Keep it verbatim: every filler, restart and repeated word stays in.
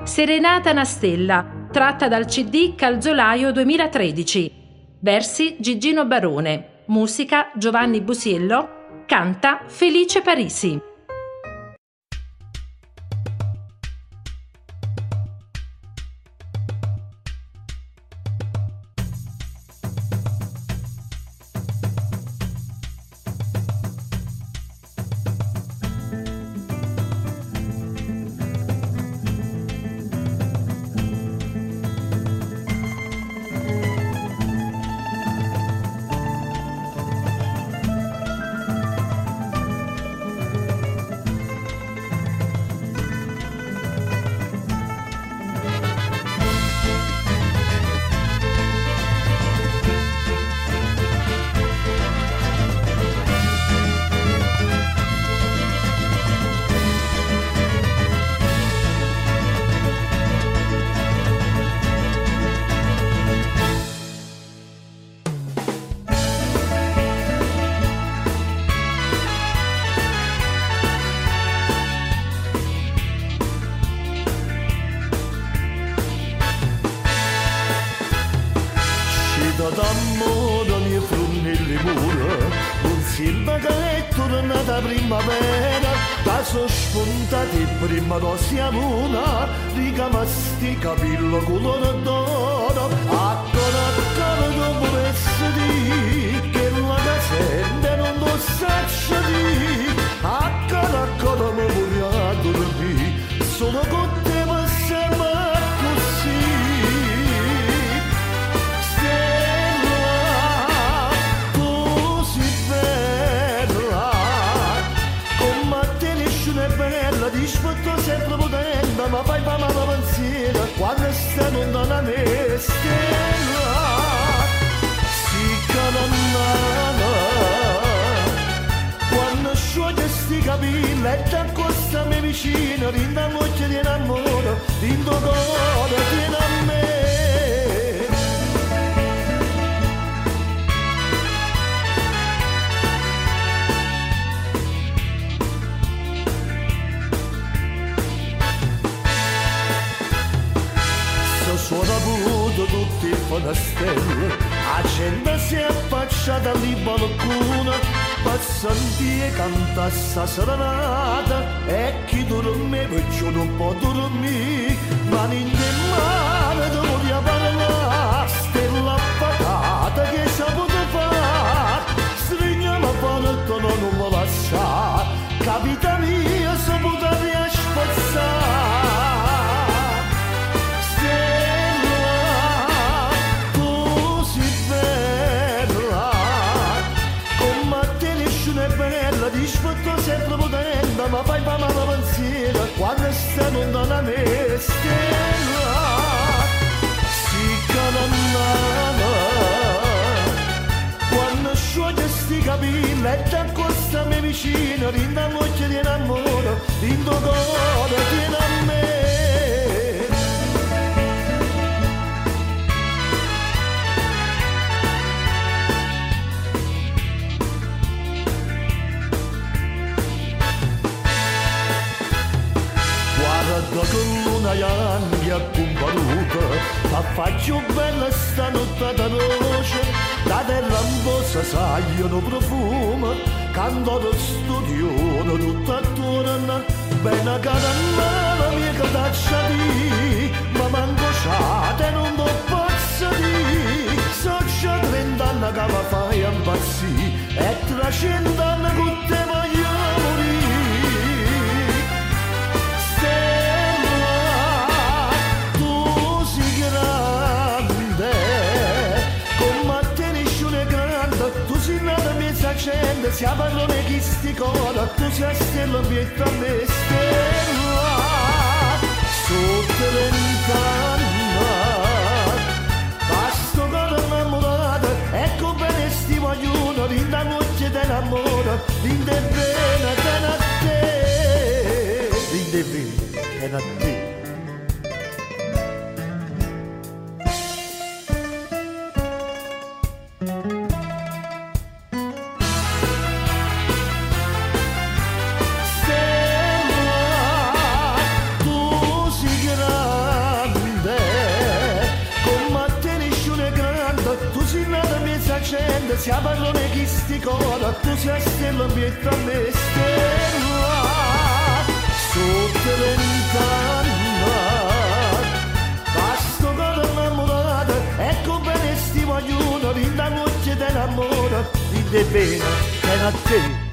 Serenata una stella, tratta dal C D Calzolaio duemilatredici. Versi Gigino Barone, musica Giovanni Busiello, canta Felice Parisi. D'amore nei frunelli mura, un silva che è tornata primavera, da so spuntati prima d'ossi a luna, ricamasti capillo colore d'oro, ancora ancora dopo vestiti, che la casenda non lo saccia di, ancora ancora mi vorrà dormire, solo con te passiamo così. Dispetto sempre potente, ma fai fa male pensiero quando stai lontana me stella. Si calannana quando scioglie sti capelli e ti accostami vicino, rinda voce di amore, rinda cuore tieni a me. Suona avuto tutti i finestrelli, la gente si è affacciata lì balcone, passanti e canta sta serenata, e chi dorme perciò non può dormire, ma niente male ti voglio parlare, stella patata che saputo fare, stringiamo a panetto non mi lasciare, capita mia saputo riaspazzare. Dispetto sempre potente, ma fai fa male pensiero quando stai lontana me stella. Si calannana quando scioglie sti capelli e ti accostami vicino, rinda voce di amore, rinda cuore tieni a me. Con luna anni a comparuta, la faccio bella sta notte da noce, la terra ambosa sagliono profumo, canto lo studio tutta attorno, bene cara la mia cataccia di, ma manco c'ate non lo posso di, so già trent'anni che la fai impazzì, e tra cent'anni con te voglio morire. Gente, si parlano chi sti coda, tu sei stella pietà a me stella, sotto vent'anni, basta con innamorata, ecco bene sti vogliono, rinda noce dell'amore, rinda bene, bene a te, rinda bene, bene a te. Stella, tu sei grande. senza gente, sia parlone chi sti cora, tu sei stella pietà a me stella, sotto vent'anni, basto coro innamorata, ecco bene sti vogliono, rinda voce dell'amore, rinde bene, bene a te.